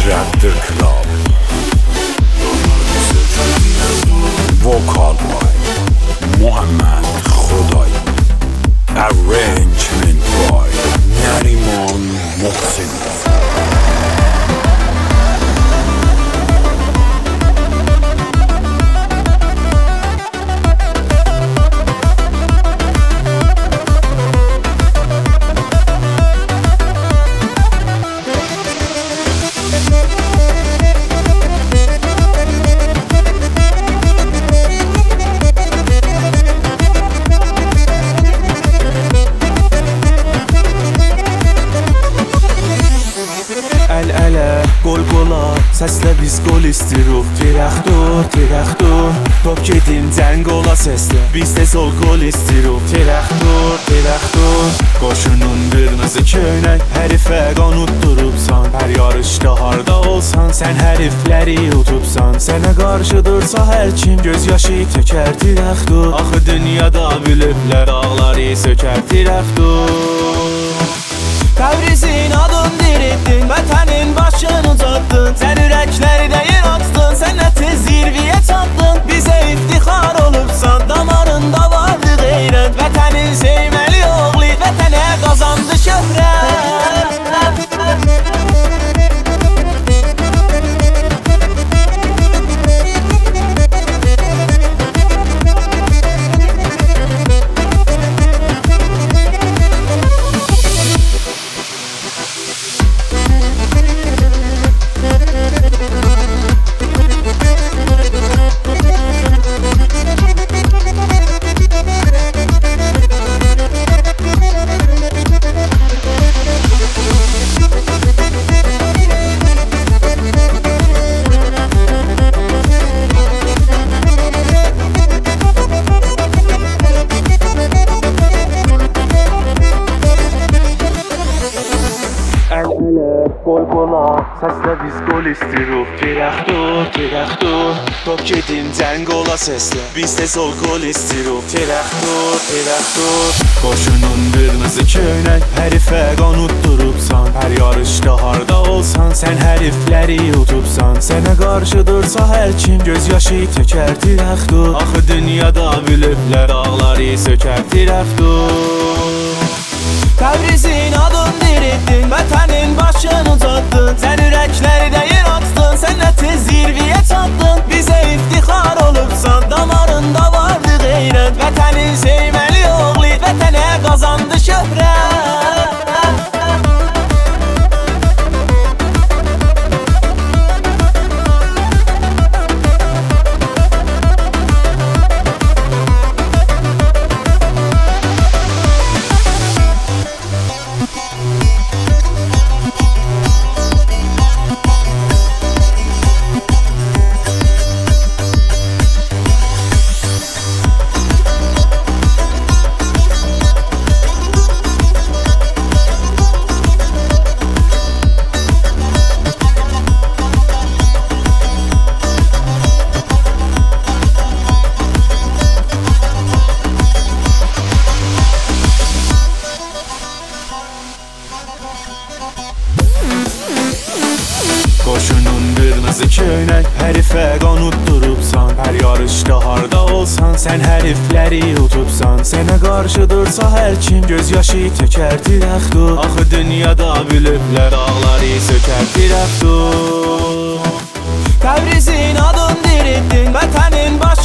Raptor Club Vocal by Muhammad Khodai Arrangement by Nariman Mohsin Əl-ələ, qol-qola, səslə biz qol istiruq. Tirəxdur, top gedin, cəng ola səslə. Biz də sol qol istiruq. Tirəxdur, qoşunun qırmızı köynək. Hərifə qanutdurubsan, hər yarışda harda olsan. Sən hərifləri utubsan, sənə qarşı dursa hər kim göz yaşı tökər. Tirəxdur, axı dünyada biliblər, dağları sökər. Tirəxdur, Təbrizin adın diritdin, vətənin başını uzattın. Sən ürəklərdə yer açdın, sən nə tez zirviyə çatdın. Bizə iftixar olubsan, damarında vardı qeyrət. Vətənin sevməli oğlu, vətənə qazandı şöhrət. Əl-ələ, qol-qola, səslə biz qol istiruq. Tirəxdur, top gedin, cəng ola səslə. Biz də sol qol istiruq. Tirəxdur, qoşunun qırmızı köynək. Hərifə qanutdurubsan, hər yarışda harda olsan. Sən hərifləri utubsan, sənə qarşı dursa hər kim göz yaşı tökər. Tirəxdur, axı dünyada biliblər, dağları sökər. Tirəxdur, Təbrizin adın diritdin, vətənin başını uzattın. Sən ürəklərdə yer açdın, sən nə tez zirviyə çatdın. Bizə iftixar olubsan, damarında vardı qeyrət. Vətənin sevməli oğlu, vətənə qazandı şöhrət. Qoşunun qırmızı köynək, hərifə qanutdurubsan. Hər yarışda harda olsan, sən hərifləri utubsan. Sənə qarşı dursa hər kim göz yaşı tökər. Tirəxdur, axı dünyada biliblər, dağları sökər. Tirəxdur, Təbrizin adın diritdin, vətənin başını